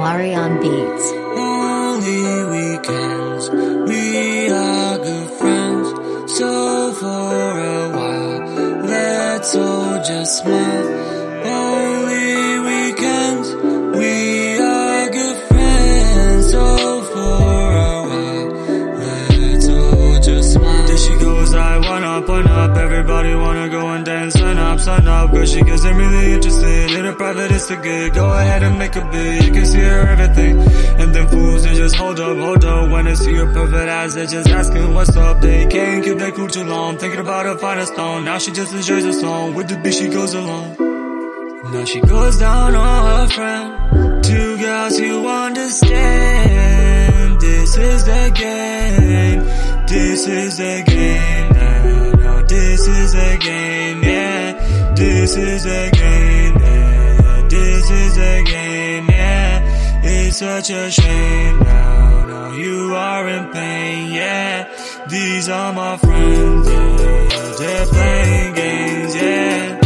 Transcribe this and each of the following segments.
Amari on beats. Only weekends, we are good friends. So for a while, let's all just smile. Only weekends, we are good friends. So for a while, let's all just smile. There she goes, I one up, everybody wanna go and dance, sign up, girl, she gets really interested in a private Instagram. Go ahead and make a bid, you can see her everything. And them fools, they just hold up, when they see her perfect eyes, they're just asking what's up. They can't keep that cool too long, thinking about her finest stone. Now she just enjoys the song, with the beat she goes along. Now she goes down on her friend, two girls you understand. This is the game, this is the game. Now this is the game, yeah. This is a game, yeah. This is a game, yeah. It's such a shame now you are in pain, yeah. These are my friends, yeah. They're playing games, yeah.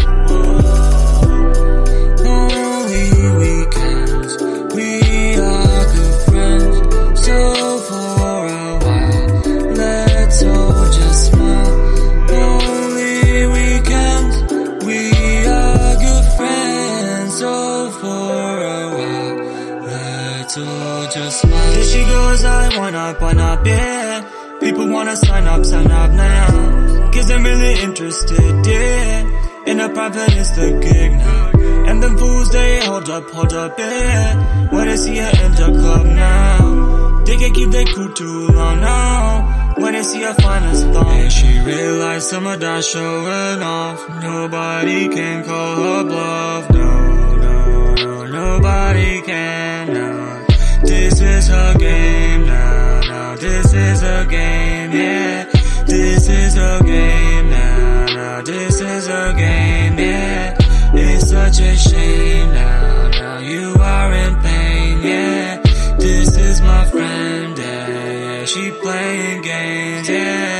Only weekends, we are good friends. So for a while, let's all just smile. Only weekends, we are good friends. So for a while, let's all just smile. There she goes, I one up, yeah. People wanna sign up now. Cause I'm really interested, yeah. In a private Insta gig now. And them fools, they hold up, yeah. When they see her in the club now, they can keep their cool too long now. When they see her finest thong, and she realized some of that showing off. Nobody can call her bluff, no, nobody can, no. This is her game now, this is her game, yeah. This is her game now, this is her game, yeah. It's such a shame now you are in pain, yeah. This is my friend, yeah, she playing games, yeah.